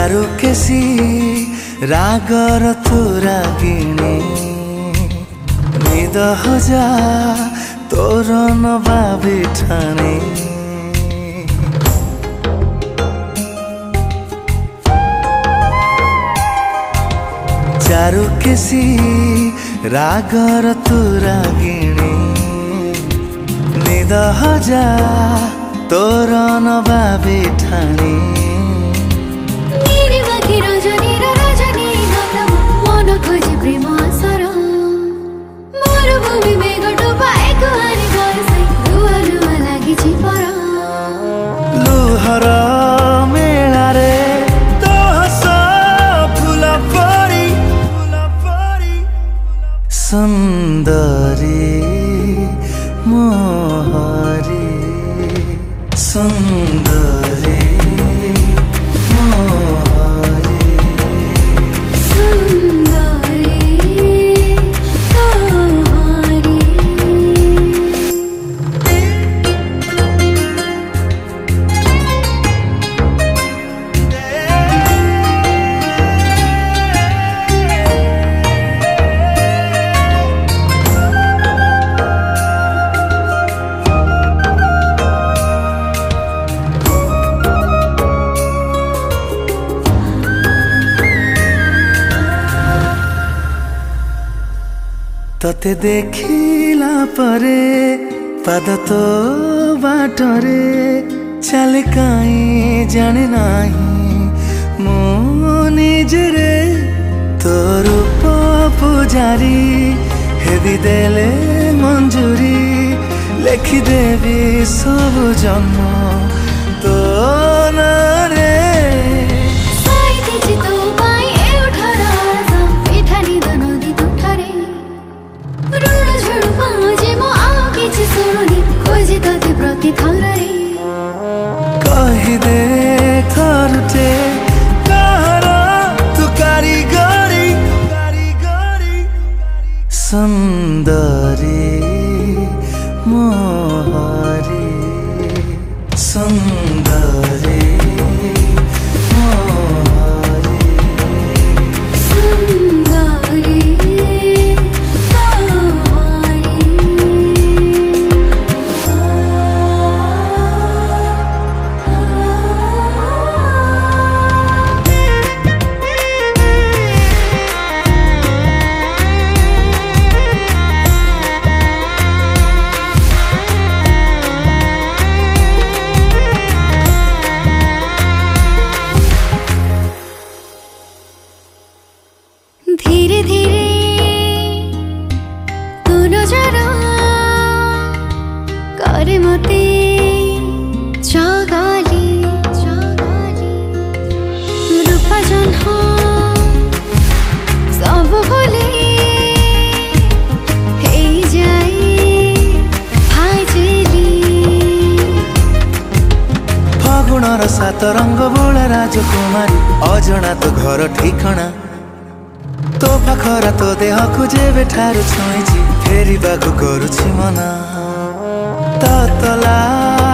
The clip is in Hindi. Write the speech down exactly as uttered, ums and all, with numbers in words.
चारु केसी रागर तू रागिणी निद हजा तोर नबाबी ठाणी चारु केसी रागर तू रागिणी निद हजा तोर नबाबी ठाणी लुहर मेलारे तो हस फूल परी सुंदरी मोहरी सुंदरी तते देखिला परे पाद तो बाटरे चले काई जाने नाही मो निजरे तो रूप पुजारी हेदी देले मंजूरी लेखि देवी सब जन्म तो नारे कही दे थरटे कहारा तू कारीगरी सुंदरी मोहरी सुंदरी धीरे धीरे तू नजर करे मते जगाली रूपा जन्ह सब भूले हे जाए भाजेली फागुणर सात रंग बोला राजकुमारी अजଣା तो घर ठिकଣା तो पाखरा तो देह को जेबे ठारू छुईची फेरी बाकु करुछि मना ततला